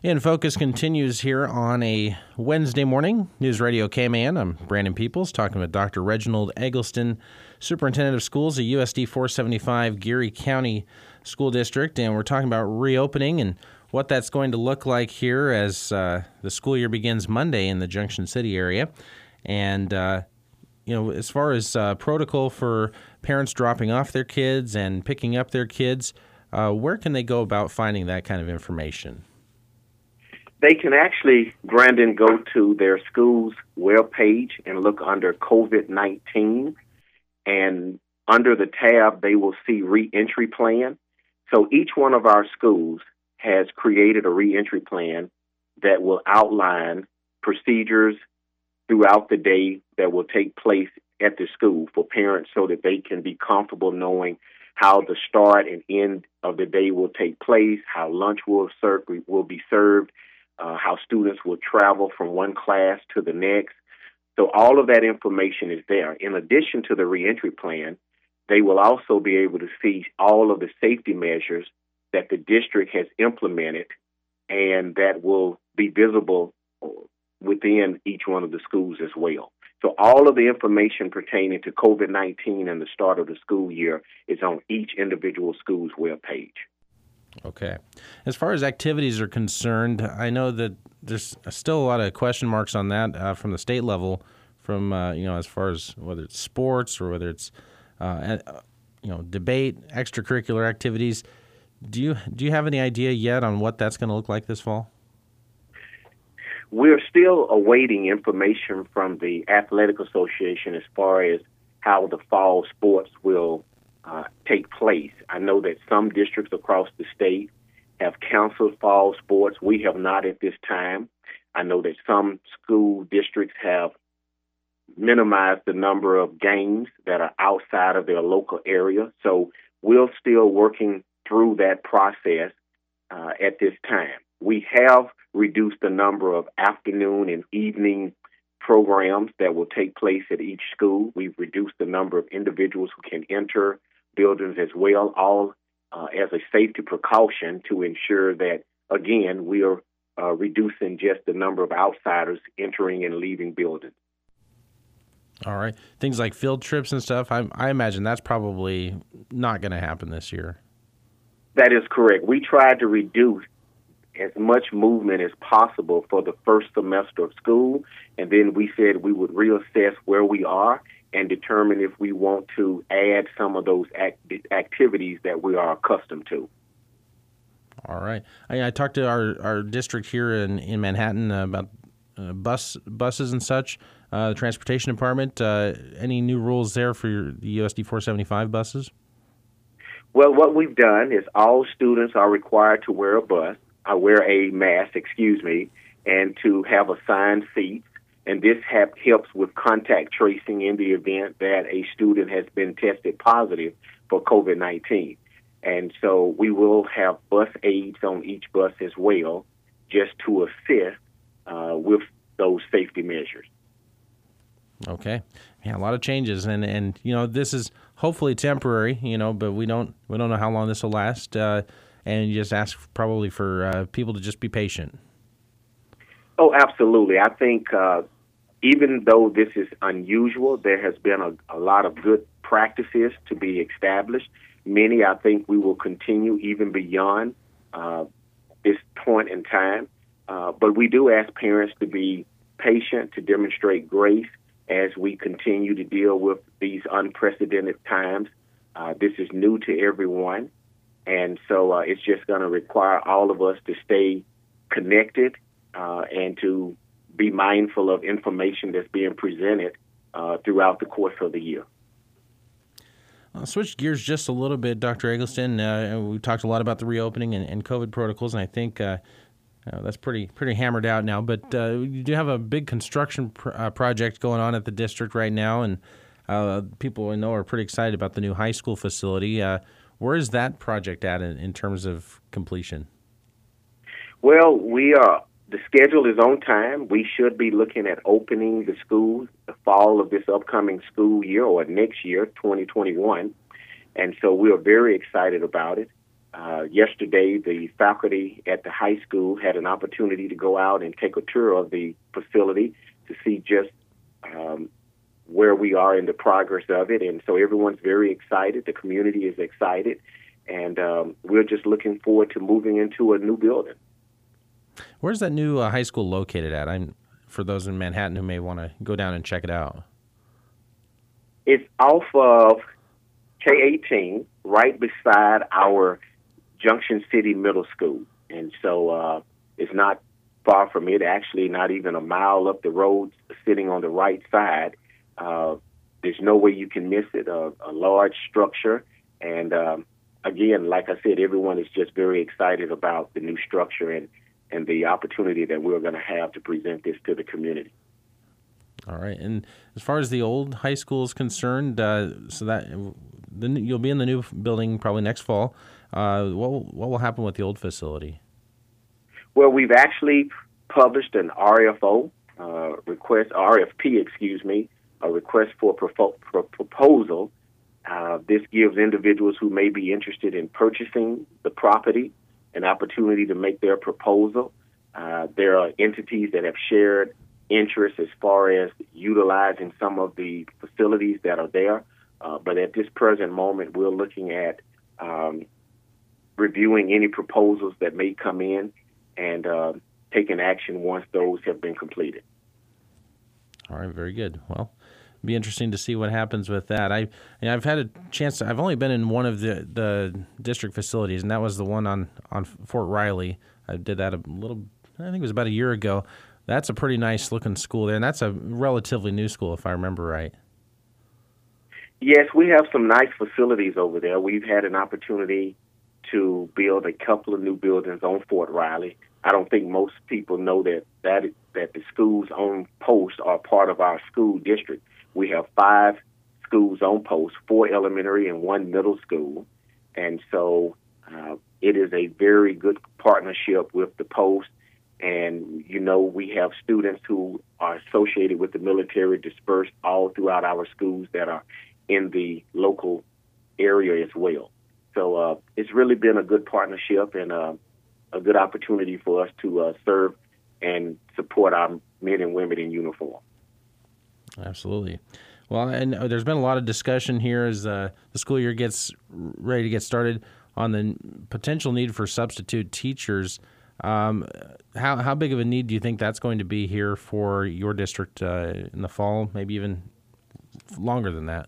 In Focus continues here on a Wednesday morning. News Radio KMAN. I'm Brandon Peoples talking with Dr. Reginald Eggleston, Superintendent of Schools at USD 475 Geary County School District. And we're talking about reopening and what that's going to look like here as the school year begins Monday in the Junction City area. And, as far as protocol for parents dropping off their kids and picking up their kids, where can they go about finding that kind of information? They can actually, Brandon, go to their school's webpage and look under COVID-19, and under the tab, they will see reentry plan. So each one of our schools has created a reentry plan that will outline procedures throughout the day that will take place at the school for parents so that they can be comfortable knowing how the start and end of the day will take place, how lunch will be served, how students will travel from one class to the next. So all of that information is there. In addition to the reentry plan, they will also be able to see all of the safety measures that the district has implemented and that will be visible within each one of the schools as well. So all of the information pertaining to COVID-19 and the start of the school year is on each individual school's webpage. Okay. As far as activities are concerned, I know that there's still a lot of question marks on that from the state level, from as far as whether it's sports or whether it's debate, extracurricular activities. Do you have any idea yet on what that's going to look like this fall? We're still awaiting information from the Athletic Association as far as how the fall sports will take place. I know that some districts across the state have canceled fall sports. We have not at this time. I know that some school districts have minimized the number of games that are outside of their local area. So we're still working through that process at this time. We have reduced the number of afternoon and evening programs that will take place at each school. We've reduced the number of individuals who can enter buildings as well, all as a safety precaution to ensure that, again, we are reducing just the number of outsiders entering and leaving buildings. All right. Things like field trips and stuff, I imagine that's probably not going to happen this year. That is correct. We tried to reduce as much movement as possible for the first semester of school, and then we said we would reassess where we are and determine if we want to add some of those activities that we are accustomed to. All right. I talked to our district here in Manhattan about buses and such, the transportation department. Any new rules there for the USD 475 buses? Well, what we've done is all students are required to wear a mask, and to have assigned seats. And this helps with contact tracing in the event that a student has been tested positive for COVID-19. And so we will have bus aides on each bus as well, just to assist with those safety measures. Okay. Yeah, a lot of changes, and this is hopefully temporary, but we don't know how long this will last. And you just ask probably for people to just be patient. Oh, absolutely. I think even though this is unusual, there has been a lot of good practices to be established. Many, I think, we will continue even beyond this point in time. But we do ask parents to be patient, to demonstrate grace as we continue to deal with these unprecedented times. This is new to everyone. And so it's just going to require all of us to stay connected and to be mindful of information that's being presented throughout the course of the year. I'll switch gears just a little bit, Dr. Eggleston. We talked a lot about the reopening and COVID protocols, and I think that's pretty hammered out now. But you do have a big construction project going on at the district right now, and people I know are pretty excited about the new high school facility. Where is that project at in terms of completion? Well, the schedule is on time. We should be looking at opening the school the fall of this upcoming school year or next year, 2021. And so we are very excited about it. Yesterday, the faculty at the high school had an opportunity to go out and take a tour of the facility to see just where we are in the progress of it. And so everyone's very excited. The community is excited. And we're just looking forward to moving into a new building. Where's that new high school located at? For those in Manhattan who may want to go down and check it out. It's off of K-18, right beside our Junction City Middle School. And so it's not far from it, actually not even a mile up the road, sitting on the right side. There's no way you can miss it, a large structure. And again, like I said, everyone is just very excited about the new structure and the opportunity that we're going to have to present this to the community. All right. And as far as the old high school is concerned, so that then you'll be in the new building probably next fall. What will happen with the old facility? Well, we've actually published an RFP, a request for proposal. This gives individuals who may be interested in purchasing the property an opportunity to make their proposal. There are entities that have shared interest as far as utilizing some of the facilities that are there. But at this present moment, we're looking at reviewing any proposals that may come in and taking action once those have been completed. All right, very good. Well, it'll be interesting to see what happens with that. I've had a chance. I've only been in one of the district facilities, and that was the one on Fort Riley. I did that I think it was about a year ago. That's a pretty nice looking school there, and that's a relatively new school, if I remember right. Yes, we have some nice facilities over there. We've had an opportunity to build a couple of new buildings on Fort Riley. I don't think most people know that the schools on post are part of our school district. We have 5 schools on post, 4 elementary and 1 middle school. And so it is a very good partnership with the post. And, we have students who are associated with the military dispersed all throughout our schools that are in the local area as well. So it's really been a good partnership and a good opportunity for us to serve and support our men and women in uniform. Absolutely. Well, and there's been a lot of discussion here as the school year gets ready to get started on the potential need for substitute teachers. How big of a need do you think that's going to be here for your district in the fall, maybe even longer than that?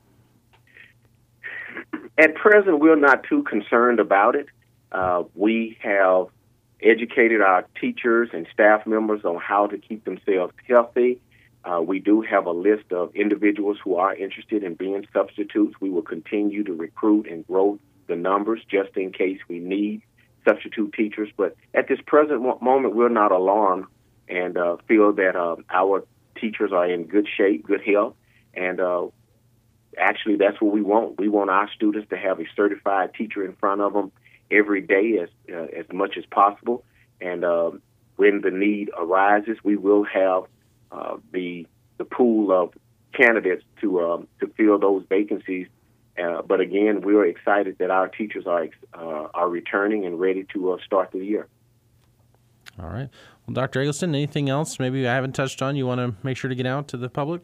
At present, we're not too concerned about it. We have educated our teachers and staff members on how to keep themselves healthy. We do have a list of individuals who are interested in being substitutes. We will continue to recruit and grow the numbers just in case we need substitute teachers. But at this present moment, we're not alarmed and feel that our teachers are in good shape, good health, and actually that's what we want. We want our students to have a certified teacher in front of them every day as much as possible. And when the need arises, we will have the pool of candidates to fill those vacancies. But again, we are excited that our teachers are returning and ready to start the year. All right. Well, Dr. Eggleston, anything else maybe I haven't touched on you want to make sure to get out to the public?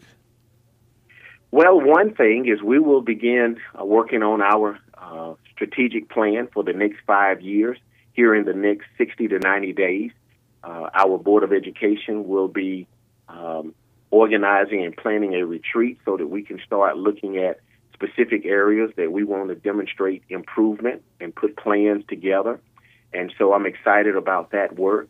Well, one thing is we will begin working on our strategic plan for the next 5 years here in the next 60 to 90 days. Our Board of Education will be organizing and planning a retreat so that we can start looking at specific areas that we want to demonstrate improvement and put plans together. And so I'm excited about that work.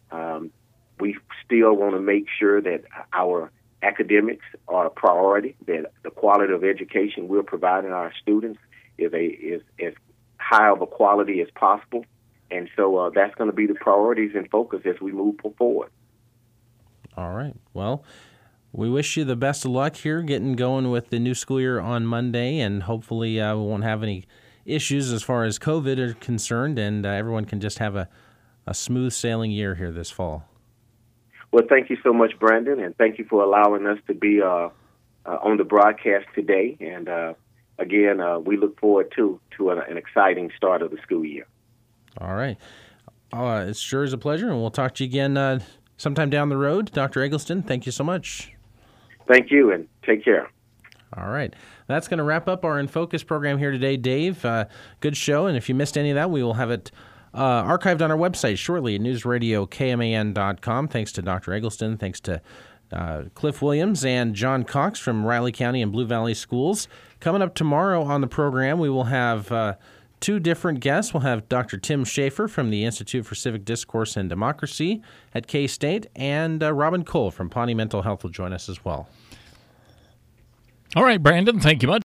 We still want to make sure that our academics are a priority, that the quality of education we're providing our students is as high of a quality as possible. And so that's going to be the priorities and focus as we move forward. All right. Well, we wish you the best of luck here getting going with the new school year on Monday, and hopefully we won't have any issues as far as COVID are concerned, and everyone can just have a smooth sailing year here this fall. Well, thank you so much, Brandon, and thank you for allowing us to be on the broadcast today. And again, we look forward to an exciting start of the school year. All right. It sure is a pleasure, and we'll talk to you again sometime down the road. Dr. Eggleston, thank you so much. Thank you, and take care. All right. That's going to wrap up our In Focus program here today, Dave. Good show, and if you missed any of that, we will have it archived on our website shortly at newsradiokman.com. Thanks to Dr. Eggleston. Thanks to Cliff Williams and John Cox from Riley County and Blue Valley Schools. Coming up tomorrow on the program, we will have two different guests. We'll have Dr. Tim Schaefer from the Institute for Civic Discourse and Democracy at K-State, and Robin Cole from Pawnee Mental Health will join us as well. All right, Brandon, thank you much.